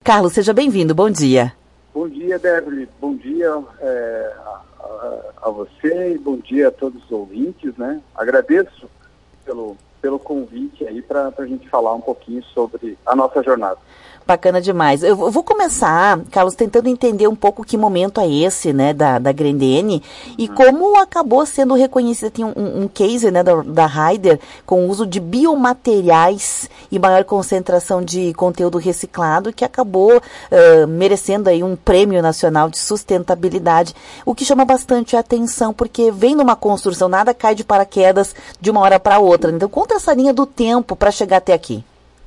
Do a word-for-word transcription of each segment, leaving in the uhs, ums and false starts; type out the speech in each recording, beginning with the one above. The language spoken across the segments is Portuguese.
Carlos, seja bem-vindo, bom dia. Bom dia, Débora, bom dia é, a, a, a você e bom dia a todos os ouvintes, né? Agradeço pelo, pelo convite aí para a gente falar um pouquinho sobre a nossa jornada. Bacana demais. Eu vou começar, Carlos, tentando entender um pouco que momento é esse, né, da, da Grendene, uhum. E como acabou sendo reconhecida. Tem um, um case, né, da, da Ryder com o uso de biomateriais e maior concentração de conteúdo reciclado, que acabou uh, merecendo aí um prêmio nacional de sustentabilidade, o que chama bastante a atenção, porque vem numa construção, nada cai de paraquedas de uma hora para outra. Então, conta essa linha do tempo para chegar até aqui.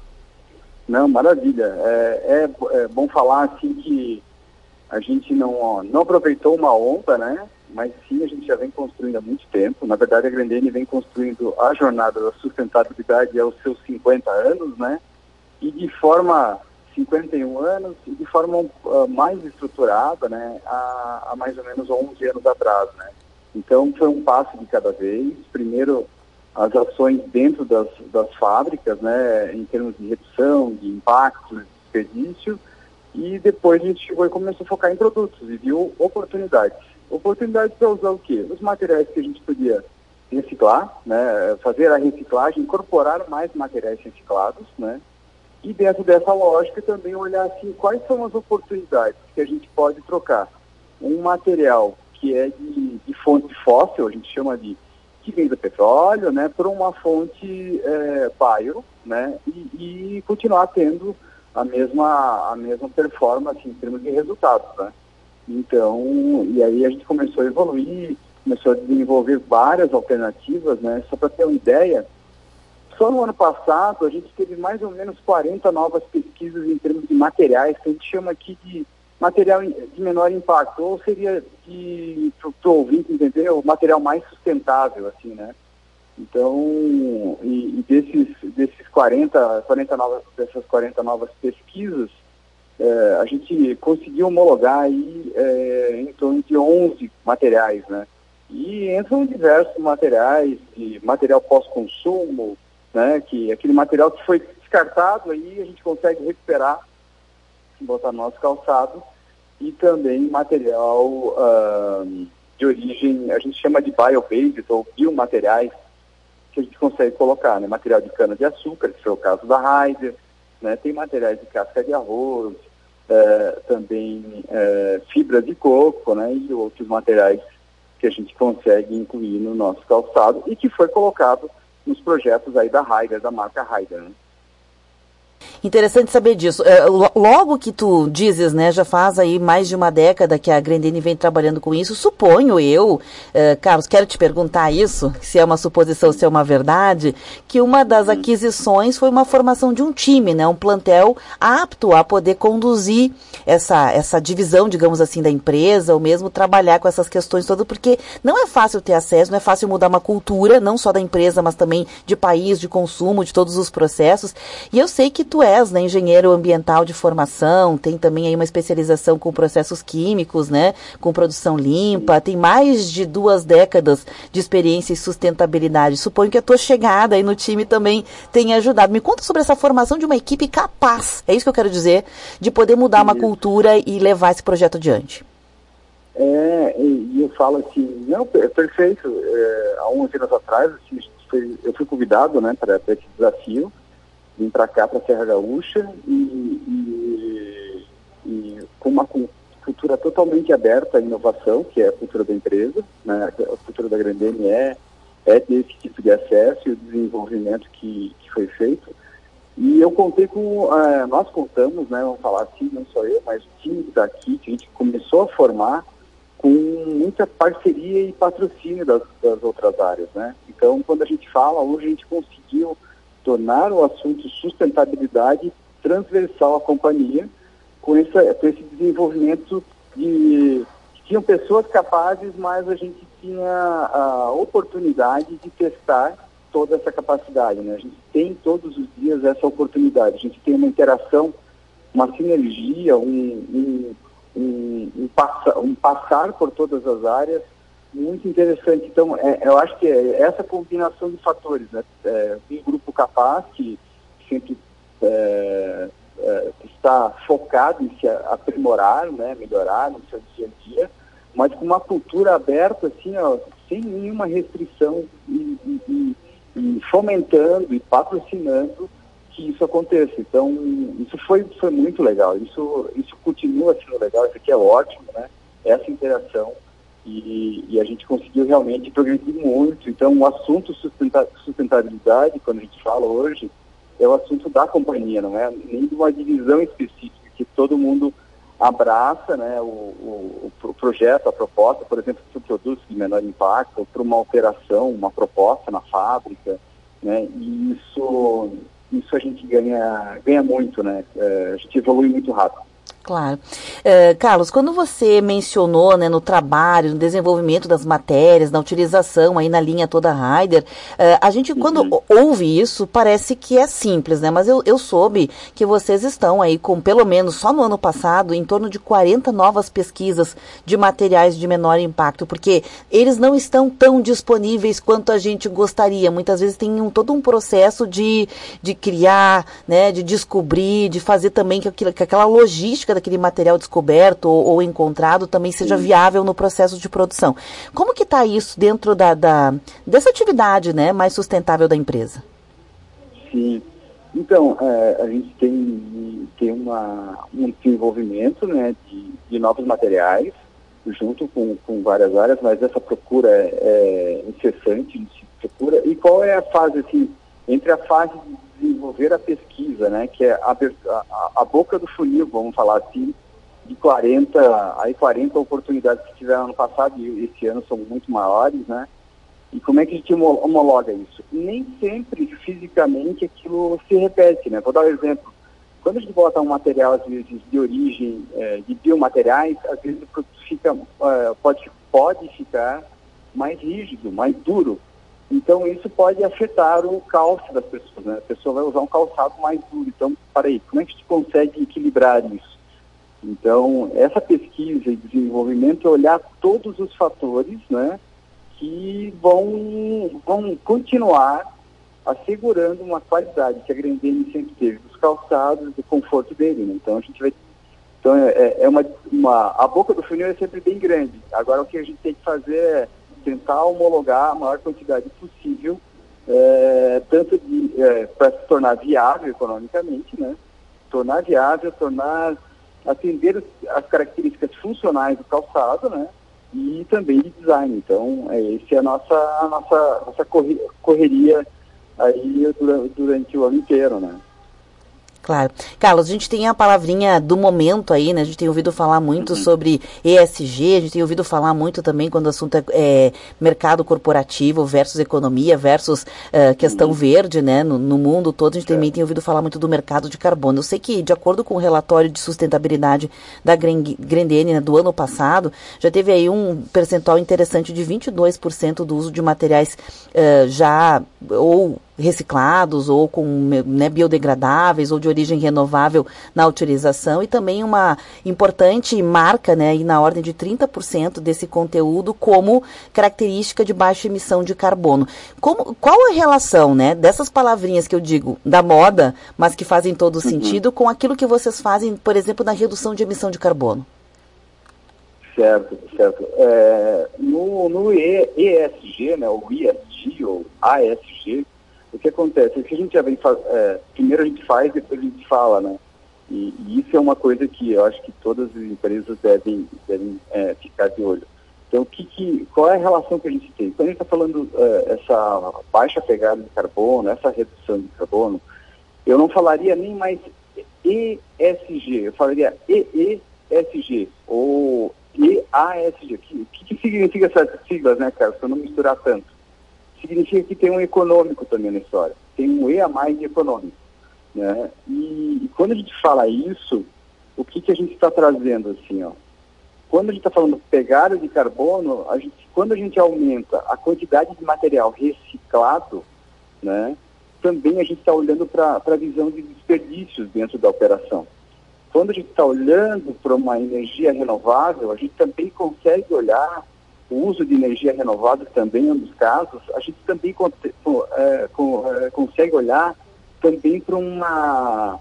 Não, maravilha. É, é, é bom falar assim que a gente não, ó, não aproveitou uma onda, né? Mas sim, a gente já vem construindo há muito tempo. Na verdade, a Grendene vem construindo a jornada da sustentabilidade aos seus cinquenta anos, né? E de forma, cinquenta e um anos, e de forma uh, mais estruturada, né? Há, há mais ou menos onze anos atrás, né? Então, foi um passo de cada vez. Primeiro, as ações dentro das, das fábricas, né, em termos de redução, de impacto, de desperdício, e depois a gente chegou e começou a focar em produtos e viu oportunidades. Oportunidades para usar o quê? Os materiais que a gente podia reciclar, né, fazer a reciclagem, incorporar mais materiais reciclados, né, e dentro dessa lógica também olhar assim, quais são as oportunidades que a gente pode trocar um material que é de, de fonte fóssil, a gente chama de que vem do petróleo, né, por uma fonte é, bio, né, e, e continuar tendo a mesma, a mesma performance em termos de resultados, né. Então, e aí a gente começou a evoluir, começou a desenvolver várias alternativas, né, só para ter uma ideia, só no ano passado a gente teve mais ou menos quarenta novas pesquisas em termos de materiais, que a gente chama aqui de material de menor impacto, ou seria, para o ouvinte entender, o material mais sustentável, assim, né? Então, e, e desses, desses quarenta, quarenta novas, dessas quarenta novas pesquisas, é, a gente conseguiu homologar aí é, em torno de onze materiais, né? E entram diversos materiais, de material pós-consumo, né? Que aquele material que foi descartado, aí a gente consegue recuperar, botar no nosso calçado, e também material uh, de origem, a gente chama de bio-based, ou biomateriais, que a gente consegue colocar, né? Material de cana-de-açúcar, que foi o caso da Ryder, né? Tem materiais de casca de arroz, uh, também uh, fibra de coco, né? E outros materiais que a gente consegue incluir no nosso calçado e que foi colocado nos projetos aí da Ryder, da marca Ryder, né? Interessante saber disso. É, logo que tu dizes, né, já faz aí mais de uma década que a Grendene vem trabalhando com isso, suponho eu, é, Carlos, quero te perguntar isso, se é uma suposição, se é uma verdade, que uma das aquisições foi uma formação de um time, né, um plantel apto a poder conduzir essa, essa divisão, digamos assim, da empresa, ou mesmo trabalhar com essas questões todas, porque não é fácil ter acesso, não é fácil mudar uma cultura, não só da empresa, mas também de país, de consumo, de todos os processos, e eu sei que tu és, né, engenheiro ambiental de formação, tem também aí uma especialização com processos químicos, né, com produção limpa, tem mais de duas décadas de experiência em sustentabilidade. Suponho que a tua chegada aí no time também tenha ajudado. Me conta sobre essa formação de uma equipe capaz, é isso que eu quero dizer, de poder mudar uma cultura e levar esse projeto adiante. É, e eu falo assim, não, é perfeito, é, há onze anos atrás, assim, eu fui convidado, né, para esse desafio, vim para cá, para a Serra Gaúcha, e, e, e com uma cultura totalmente aberta à inovação, que é a cultura da empresa, né? A cultura da Grendene é, é desse tipo de acesso e o desenvolvimento que, que foi feito. E eu contei com, uh, nós contamos, né, vamos falar assim, não só eu, mas o time daqui, que a gente começou a formar com muita parceria e patrocínio das, das outras áreas, né? Então, quando a gente fala, hoje a gente conseguiu tornar o assunto sustentabilidade transversal à companhia, com, essa, com esse desenvolvimento de... Tinham pessoas capazes, mas a gente tinha a oportunidade de testar toda essa capacidade, né? A gente tem todos os dias essa oportunidade, a gente tem uma interação, uma sinergia, um, um, um, um, passa, um passar por todas as áreas muito interessante. Então, é, eu acho que é essa combinação de fatores, né? É, um grupo capaz, que sempre é, é, está focado em se aprimorar, né, melhorar no seu dia a dia, mas com uma cultura aberta, assim, ó, sem nenhuma restrição e, e, e fomentando e patrocinando que isso aconteça. Então, isso foi, foi muito legal, isso, isso continua sendo legal, isso aqui é ótimo, né, essa interação, e, e a gente conseguiu realmente progredir muito. Então, o assunto sustenta, sustentabilidade, quando a gente fala hoje, é o assunto da companhia, não é nem de uma divisão específica, que todo mundo abraça, né, o, o, o projeto, a proposta, por exemplo, para produtos de menor impacto, ou para uma operação, uma proposta na fábrica, né, e isso, isso a gente ganha, ganha muito, né, é, a gente evolui muito rápido. Claro. Uh, Carlos, quando você mencionou, né, no trabalho, no desenvolvimento das matérias, na utilização aí na linha toda Ryder, uh, a gente, uhum. quando ouve isso, parece que é simples, né? Mas eu, eu soube que vocês estão aí com, pelo menos só no ano passado, em torno de quarenta novas pesquisas de materiais de menor impacto, porque eles não estão tão disponíveis quanto a gente gostaria. Muitas vezes tem um, todo um processo de, de criar, né, de descobrir, de fazer também que, aquilo, que aquela logística daquele material descoberto ou, ou encontrado também seja viável no processo de produção. Como que está isso dentro da, da, dessa atividade, né, mais sustentável da empresa? Sim. Então, é, a gente tem, tem uma, um desenvolvimento, né, de, de novos materiais, junto com, com várias áreas, mas essa procura é, é incessante, de procura. E qual é a fase, assim, entre a fase de desenvolver a pesquisa, né, que é a, a, a boca do funil, vamos falar assim, de quarenta, aí quarenta oportunidades que tiveram no passado e esse ano são muito maiores, né, e como é que a gente homologa isso? Nem sempre fisicamente aquilo se repete, né, vou dar um exemplo. Quando a gente bota um material, às vezes, de origem é, de biomateriais, às vezes o produto fica, é, pode, pode ficar mais rígido, mais duro. Então, isso pode afetar o calço das pessoas, né? A pessoa vai usar um calçado mais duro. Então, para aí, como é que a gente consegue equilibrar isso? Então, essa pesquisa e desenvolvimento é olhar todos os fatores, né, que vão, vão continuar assegurando uma qualidade que a Grendene sempre teve dos calçados, do conforto dele, né? Então, a gente vai... Então, é, é uma, uma... A boca do funil é sempre bem grande. Agora, o que a gente tem que fazer é tentar homologar a maior quantidade possível, é, tanto é, para se tornar viável economicamente, né? Tornar viável, tornar, atender as características funcionais do calçado, né? E também de design. Então, é, essa é a nossa, a nossa, nossa correria aí durante, durante o ano inteiro, né? Claro. Carlos, a gente tem a palavrinha do momento aí, né? A gente tem ouvido falar muito uhum. sobre E S G, a gente tem ouvido falar muito também quando o assunto é, é mercado corporativo versus economia versus uh, questão uhum. verde, né? No, no mundo todo, a gente é. também tem ouvido falar muito do mercado de carbono. Eu sei que, de acordo com o relatório de sustentabilidade da Grendene, né, do ano passado, já teve aí um percentual interessante de vinte e dois por cento do uso de materiais uh, já ou reciclados ou com, né, biodegradáveis ou de origem renovável na utilização, e também uma importante marca, né, e na ordem de trinta por cento desse conteúdo como característica de baixa emissão de carbono. Como, qual a relação, né, dessas palavrinhas que eu digo da moda, mas que fazem todo o uhum. sentido, com aquilo que vocês fazem, por exemplo, na redução de emissão de carbono? Certo, certo. É, no no E S G, né, o E S G ou A S G, o que acontece? O que a gente já vem faz, é, primeiro a gente faz, depois a gente fala, né? E, e isso é uma coisa que eu acho que todas as empresas devem, devem é, ficar de olho. Então, que, que, qual é a relação que a gente tem? Quando a gente está falando é, essa baixa pegada de carbono, essa redução de carbono, eu não falaria nem mais E S G, eu falaria E E S G ou E A S G. O que, que significa essas siglas, né, cara? Para não misturar tanto. Significa que tem um econômico também na história. Tem um E a mais de econômico, né? E, e quando a gente fala isso, o que, que a gente está trazendo, assim, ó? Quando a gente está falando pegada de carbono, a gente, quando a gente aumenta a quantidade de material reciclado, né, também a gente está olhando para a visão de desperdícios dentro da operação. Quando a gente está olhando para uma energia renovável, a gente também consegue olhar o uso de energia renovável também, em um dos casos, a gente também é, consegue olhar também para uma,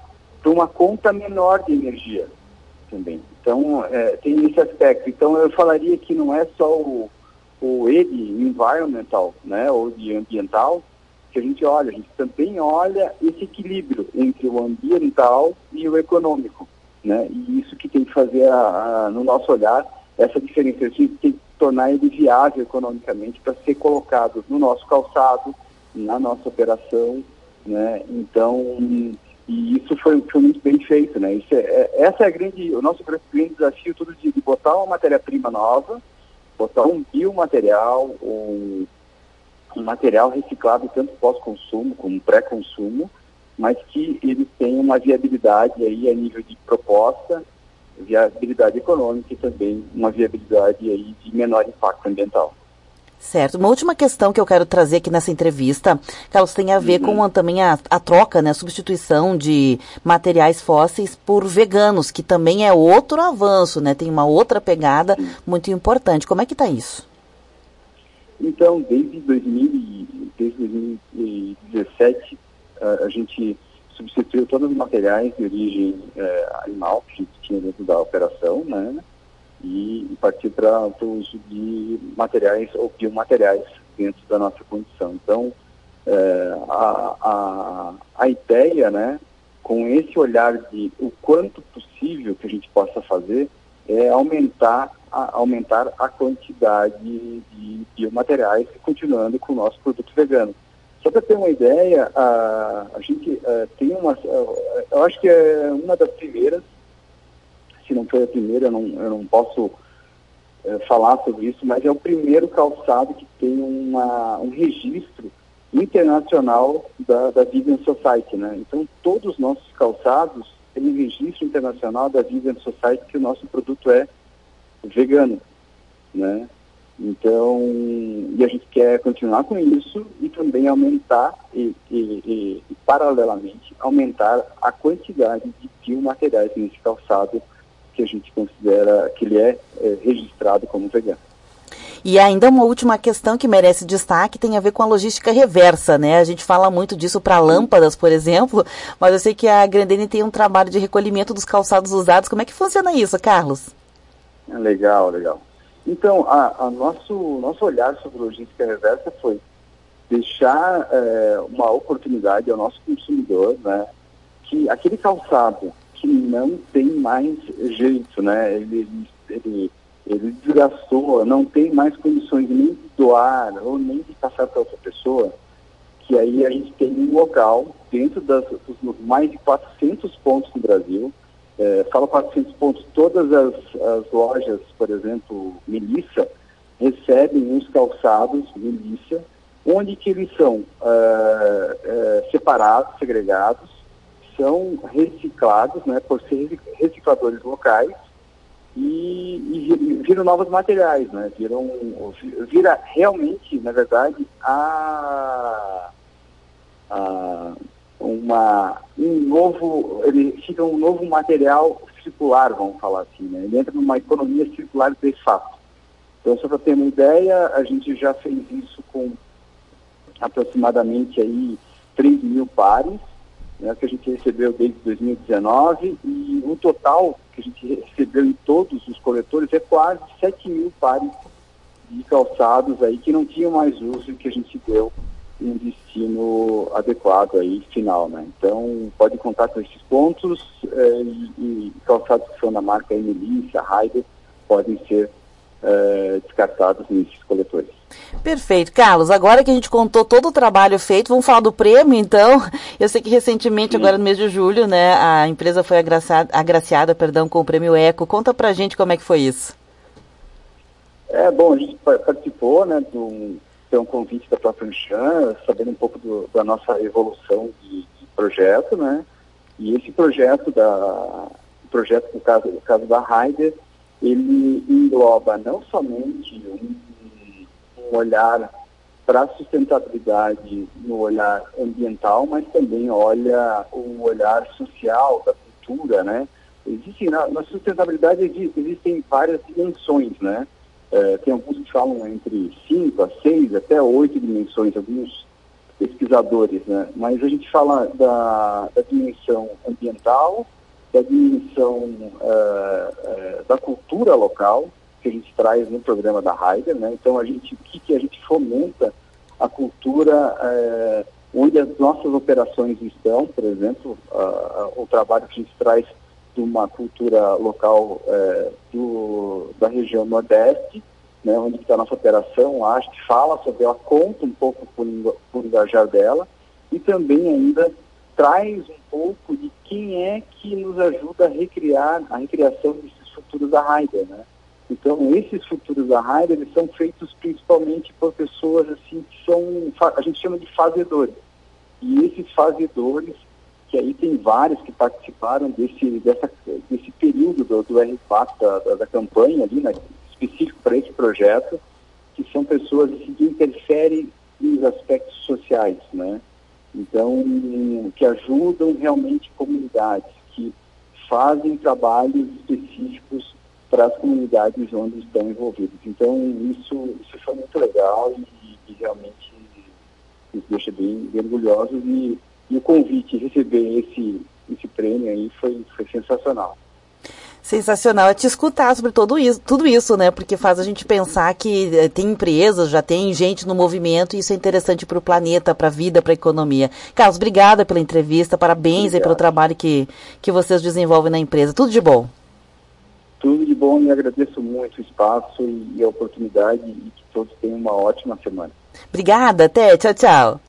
para uma conta menor de energia também. Então, é, tem esse aspecto. Então, eu falaria que não é só o, o E D environmental, né, ou de ambiental, que a gente olha, a gente também olha esse equilíbrio entre o ambiental e o econômico, né, e isso que tem que fazer, a, a, no nosso olhar, essa diferença. A gente tem que tornar ele viável economicamente para ser colocado no nosso calçado, na nossa operação, né, então, e isso foi, foi muito bem feito, né, isso é, essa é a grande, o nosso grande desafio todo de, de botar uma matéria-prima nova, botar um biomaterial, um um material reciclável tanto pós-consumo como pré-consumo, mas que eles tenham uma viabilidade aí a nível de proposta, viabilidade econômica e também uma viabilidade aí de menor impacto ambiental. Certo. Uma última questão que eu quero trazer aqui nessa entrevista, Carlos, tem a ver uhum. com a, também a, a troca, né, a substituição de materiais fósseis por veganos, que também é outro avanço, né, tem uma outra pegada Sim. muito importante. Como é que está isso? Então, desde, dois mil, desde dois mil e dezessete, a, a gente substituiu todos os materiais de origem é, animal que a gente tinha dentro da operação, né? E, e partiu para o uso de materiais ou biomateriais dentro da nossa condição. Então, é, a, a, a ideia, né, com esse olhar de o quanto possível que a gente possa fazer, é aumentar a, aumentar a quantidade de biomateriais, continuando com o nosso produto vegano. Só para ter uma ideia, a, a gente a, tem uma, a, eu acho que é uma das primeiras, se não foi a primeira, eu não, eu não posso é, falar sobre isso, mas é o primeiro calçado que tem uma, um registro internacional da, da Vegan Society, né? Então, todos os nossos calçados têm um registro internacional da Vegan Society que o nosso produto é vegano, né? Então, e a gente quer continuar com isso e também aumentar e, e, e, e paralelamente aumentar a quantidade de biomateriais nesse calçado que a gente considera que ele é, é registrado como vegano. E ainda uma última questão que merece destaque tem a ver com a logística reversa, né? A gente fala muito disso para lâmpadas, por exemplo, mas eu sei que a Grendene tem um trabalho de recolhimento dos calçados usados. Como é que funciona isso, Carlos? Legal, legal. Então, a, a nosso, nosso olhar sobre logística reversa foi deixar é, uma oportunidade ao nosso consumidor, né, que aquele calçado que não tem mais jeito, né, ele, ele, ele desgastou, não tem mais condições nem de doar ou nem de passar para outra pessoa, que aí a gente tem um local dentro das, dos mais de quatrocentos pontos no Brasil. É, falo quatrocentos pontos, todas as, as lojas, por exemplo, Melissa, recebem os calçados Melissa, onde que eles são uh, uh, separados, segregados, são reciclados, né, por ser recicladores locais e, e viram novos materiais, né, viram, vira realmente, na verdade, a... a Uma, um novo, ele fica um novo material circular, vamos falar assim, né? Ele entra numa economia circular de fato. Então, só para ter uma ideia, a gente já fez isso com aproximadamente aí três mil pares, né, que a gente recebeu desde dois mil e dezenove, e o total que a gente recebeu em todos os coletores é quase sete mil pares de calçados aí que não tinham mais uso e que a gente deu um destino adequado aí, final, né? Então, pode contar com esses pontos eh, e, e calçados que são da marca Melissa, Raider, podem ser eh, descartados nesses coletores. Perfeito. Carlos, agora que a gente contou todo o trabalho feito, vamos falar do prêmio, então. Eu sei que recentemente, Sim. agora no mês de julho, né, a empresa foi agraciada, agraciada perdão, com o prêmio Eco. Conta pra gente como é que foi isso. É, bom, a gente participou, né, do... Tem um convite da própria Anshan, sabendo um pouco do, da nossa evolução de, de projeto, né? E esse projeto, da, projeto no caso, no caso da Raider, ele engloba não somente um, um olhar para a sustentabilidade no olhar ambiental, mas também olha o olhar social, da cultura, né? Existe, na, na sustentabilidade existem várias dimensões, né? É, tem alguns que falam entre cinco a seis, até oito dimensões. Alguns pesquisadores, né? Mas a gente fala da, da dimensão ambiental, da dimensão uh, uh, da cultura local, que a gente traz no programa da Ryder, né? Então, a gente, o que, que a gente fomenta a cultura uh, onde as nossas operações estão, por exemplo, uh, uh, o trabalho que a gente traz de uma cultura local uh, do, da região Nordeste, né, onde está a nossa operação, a gente fala sobre ela, conta um pouco por, por engajar dela, e também ainda traz um pouco de quem é que nos ajuda a recriar, a recriação desses futuros da Ryder, né? Então, esses futuros da Ryder, eles são feitos principalmente por pessoas assim que são, a gente chama de fazedores. E esses fazedores, que aí tem vários que participaram desse, dessa, desse período do, do R quatro, da, da, da campanha ali, né, específico para esse projeto, que são pessoas assim, que interferem nos aspectos sociais, né? Então, que ajudam realmente comunidades, que fazem trabalhos específicos para as comunidades onde estão envolvidos. Então, isso, isso foi muito legal e, e realmente nos deixa bem, bem orgulhosos. E, e o convite, receber esse, esse prêmio aí foi, foi sensacional. Sensacional é te escutar sobre tudo isso, tudo isso, né? Porque faz a gente pensar que eh, tem empresas, já tem gente no movimento, e isso é interessante para o planeta, para a vida, para a economia. Carlos, obrigada pela entrevista, parabéns aí pelo trabalho que, que vocês desenvolvem na empresa. Tudo de bom. Tudo de bom, e agradeço muito o espaço e, e a oportunidade, e que todos tenham uma ótima semana. Obrigada, até, tchau, tchau.